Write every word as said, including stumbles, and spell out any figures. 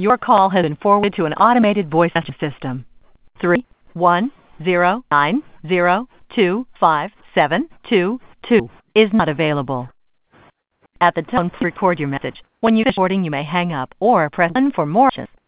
Your call has been forwarded to an automated voice message system. Three one zero nine zero two five seven two two is not available. At the tone, please record your message. When you finish recording, you may hang up or press one for more options.